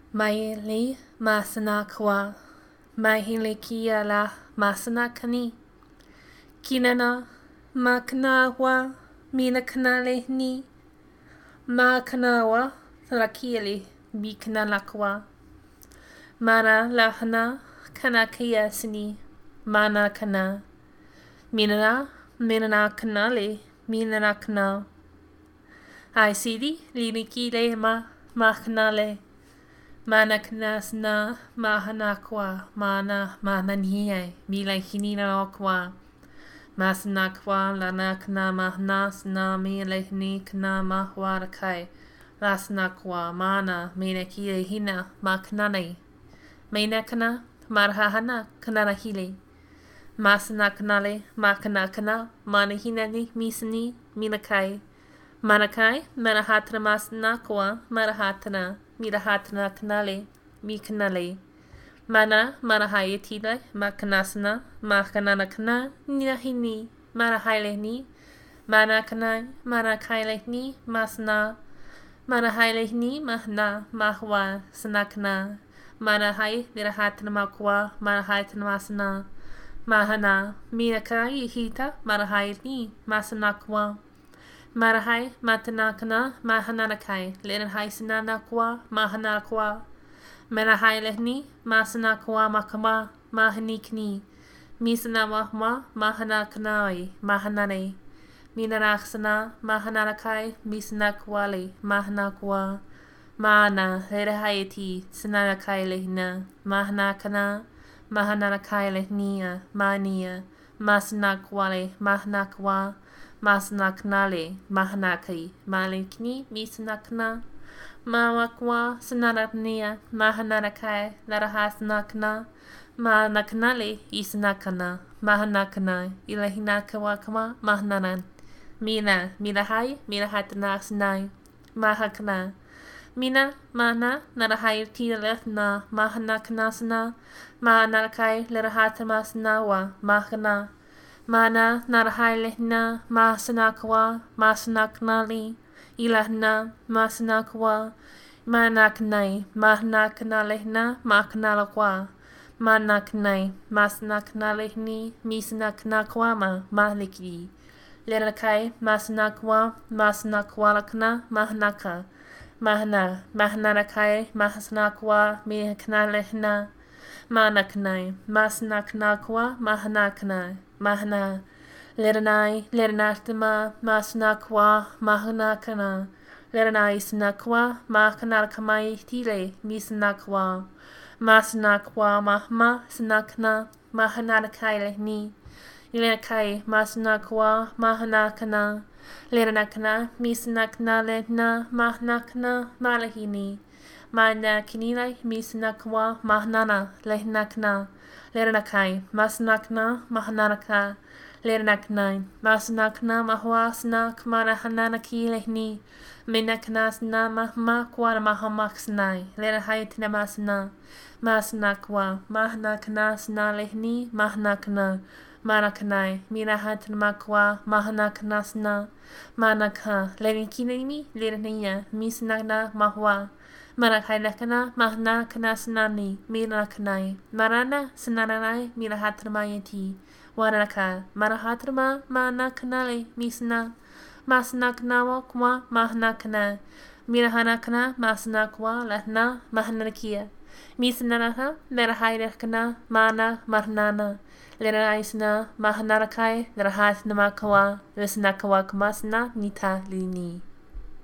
Maili masana kwa mahili kia la masana kani kinana makana wa mina kanale ni makana wa rakili bikana lakwa mana lahana kana kia sini mana kana minana kanale minana kana ai sidi liniki le makanale mana kanasna mahana kwa mana mananie mila hinina kwa masna kwa lana kana mahna sna mila hini kana mahwara kai lasna kwa mana mena kile hina makanane mena kana marhahana kana hile masna kanale makana kana mana hina ni misni minakai manakai marahatra masna kwa marahatana mirahatna kanale mi kanale mana marahayatila makanasna makanana kana nihini marahailehni mana kana marakailehni masna marahailehni mahna mahwa sanakna marahai mirahatna makwa marahatna masna mahana mirakai hita marahailni masanakwa marahai matanakana mahananakai lenahai sananakwa mahanakwa marahai lehni masanakwa makama mahanikni misanamahma mahanakanai mahanane minaraksana mahananakai misanakwale mahanakwa mana lerahayati sananakai lehna mahanakana mahananakai lehnia mania masanakwale mahanakwa masnaknale mahanaki malikni misnakna mawakwa sanarapnia mahanarakai larahasnakna manaknale isnakana mahanakna ilahinakawakma mahnanan mina milahai milahatnasnai mahakna mina mana narahai tilethna mahanaknasna manarakai larahatmasnawa mahna mana narhailehna masanakwa masanaknali ilahna masanakwa manaknai mahnaknalehna maknalakwa manaknai masanaknalehni misanaknakwama mahliki lerakai masanakwa masanakwalakna mahnaka mahna mahnarakai masanakwa mihnalehna manaknai masanaknakwa mahnaknai mahna leranai leranatma masnakwa mahnakana leranai snakwa mahkanarkamai tile misnakwa masnakwa mahma snakna mahanarkailehni lenakai masnakwa mahanakana leranakana misnakna lehna mahnakna malahini manakinilai misnakwa mahnana lehnakna Lernakai, masnakna, mahanaraka, lernaknai, masnakna, mahwasnak, marahananaki lehni, minaknasna, mahma, kwarmahamaksnai, lerhaitina masna, masnakwa, mahnaknasna lehni, mahnakna, maraknai, mirahatmakwa, mahanaknasna, manaka, lerikinimi, lernia, misnagna, mahwa, Marakailakana mahna kanasnani miraknai marana sananai mirahatramayati waraka marahatrama mana kanale misna masnaknawa kwa mahnakna mirahanakna masnakwa lahna mahnarakia misnanaha lerahailakana mana marnana leraisna mahnarakai lerahatnamakwa lesnakawa kamasna nita lini